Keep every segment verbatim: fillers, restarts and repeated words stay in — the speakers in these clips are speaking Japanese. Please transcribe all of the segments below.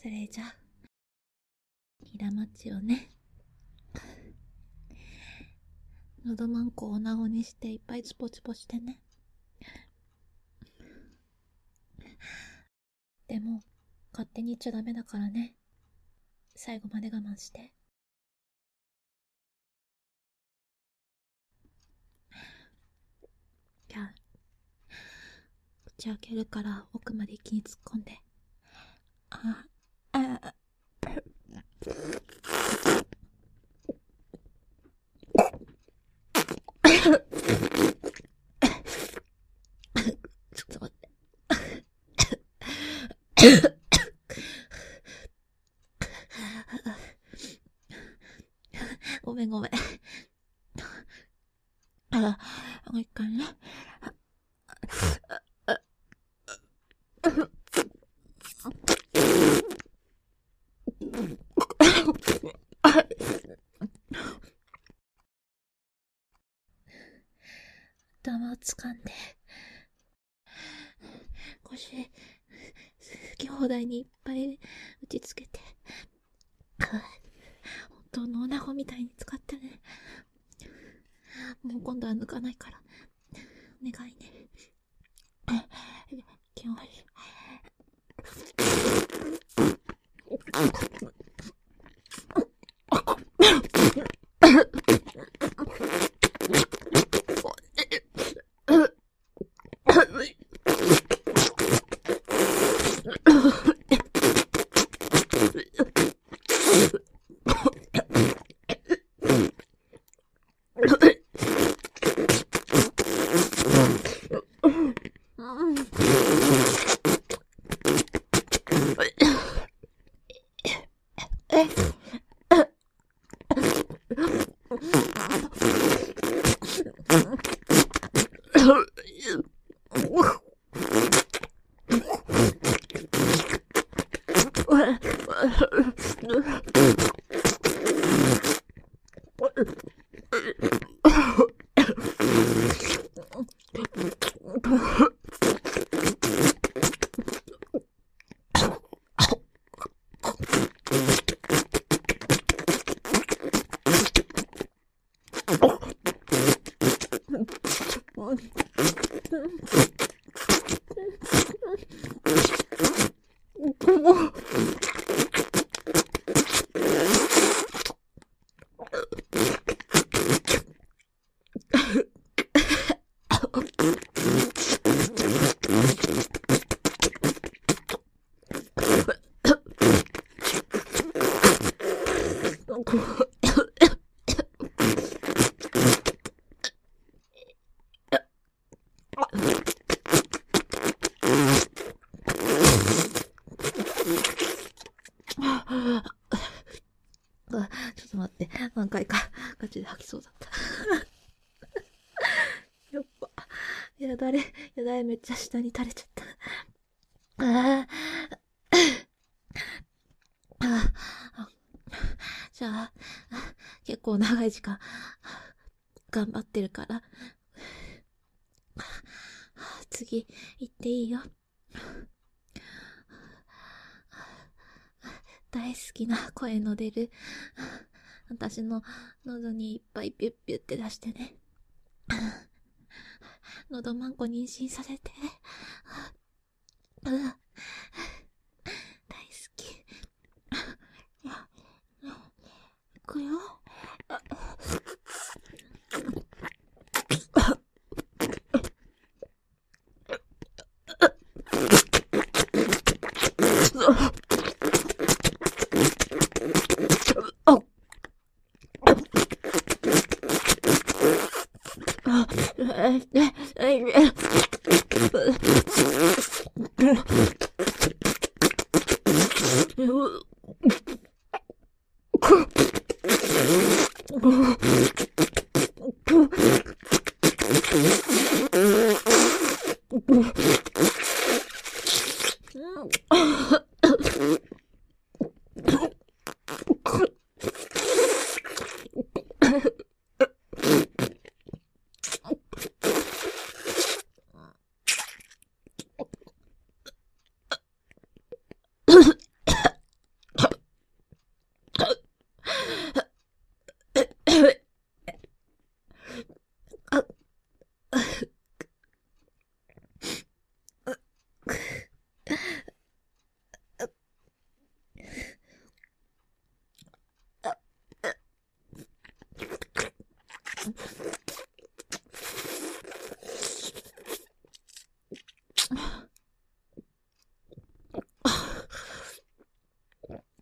それじゃあ平町をね、のどまんこをおなごにしていっぱいチポチポしてね。でも勝手に言っちゃダメだからね、最後まで我慢して。じゃあ口開けるから奥まで一気に突っ込んで。ああちょっと待って。ごめんごめん。あ、もう一回ね。頭を掴んで腰好き放題にいっぱい打ちつけて、本当の女子みたいに使ってね。もう今度は抜かないからお願いね。いきます。ちょっと待って、何回かガチで吐きそうだった。やっぱやだれやだれ、めっちゃ下に垂れちゃった。ああじゃあ結構長い時間頑張ってるから次行っていいよ。大好きな声の出る私の喉にいっぱいピュッピュって出してね。喉まんこ妊娠させて。大好き。いくよ。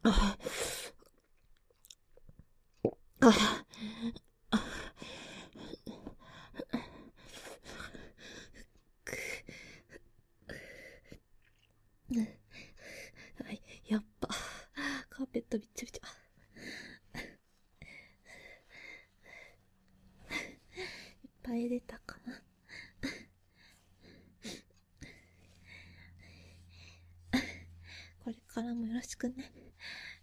あ、あ、やっぱ、カーペットびっちゃびちゃ。いっぱい出たかな。これからもよろしくね。